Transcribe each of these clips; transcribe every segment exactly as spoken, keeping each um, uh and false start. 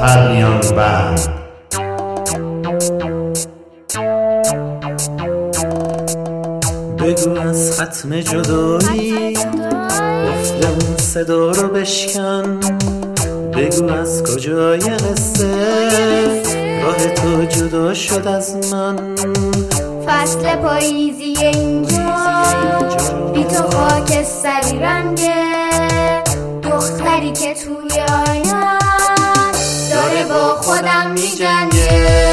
پرنیان بند. بگو از ختم جدایی قفل اون صدا رو بشکن. بگو از کجای قصه راه تو جدا شد از من. فصل پاییزی اینجا بی تو خاکستری رنگه. دختری که توی آینه داره با خودم می جنگه.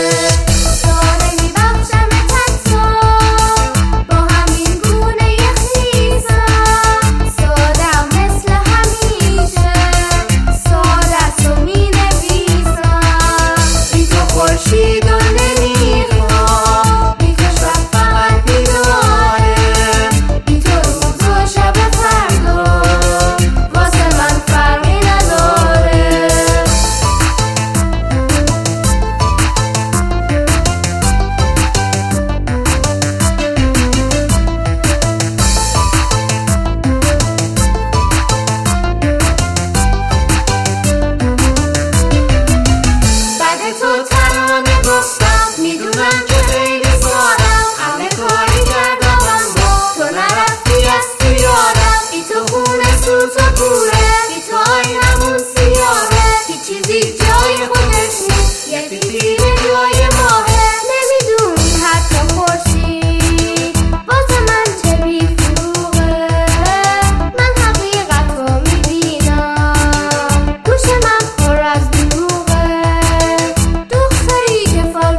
میدونم که خیلی سادم همه کاری کردم اما تو نرفتی از تو یادم. بی تو خونه سوت و کوره، بی تو آینمون سیاهه. هیچ چیزی جای خودش نیست، یه فیلم جای ماهه. نمیدونی حتی خورشید واسه من چه بی فروغه. من حقیقت رو میبینم، گوش من پر از دروغه. دختری که فال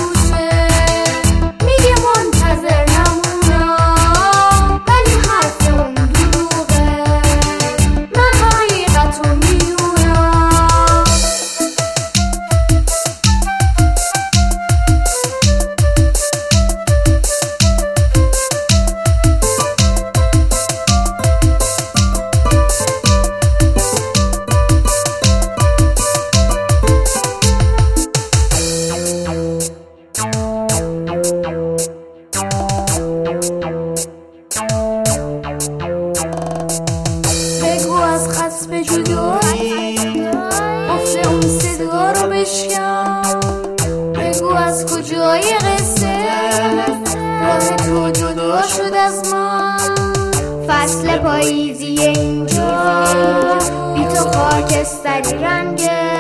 به جدایی قفل اون صدا رو بشکن. بگو از کجای قصه راه تو جدا شد از من. فصل پاییزی اینجا بی تو خاکستری رنگه.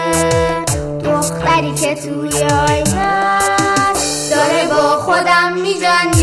دختری که توی آینه داره با خودم میجنگه.